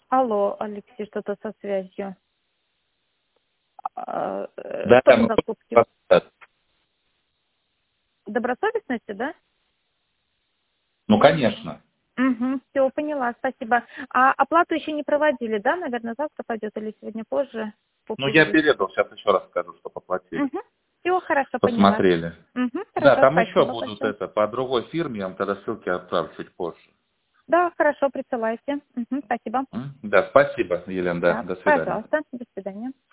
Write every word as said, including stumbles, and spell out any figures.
Алло, Алексей, что-то со связью. А, Да, Что за мы закупки? просто- Добросовестности, да? ну, конечно. Угу, все, поняла, спасибо. А оплату еще не проводили, да? Наверное, завтра пойдет или сегодня позже по Ну, я прибыли. передал, сейчас еще раз скажу, что поплатили. Угу, все, хорошо, поняла. Посмотрели. Угу, Да, хорошо, там еще спасибо будут большое. это, по другой фирме, я вам тогда ссылки отправлю чуть позже. Да, хорошо, присылайте. Угу, спасибо. М? Да, спасибо, Елена, да, Да, до свидания. пожалуйста, до свидания.